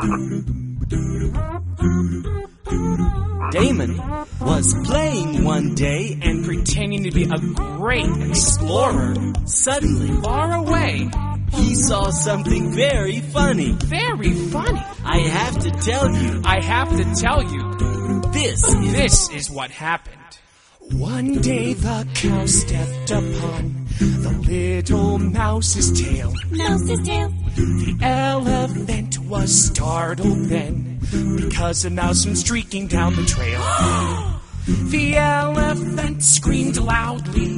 Damon was playing one day and pretending to be a great explorer. suddenly Far away. he saw something very funny. Very funny. I have to tell you, I have to tell you, this is what happened. One day the cow stepped upon the little mouse's tail. Mouse's tail. The elephant was startled then, because a mouse went streaking down the trail. The elephant screamed loudly.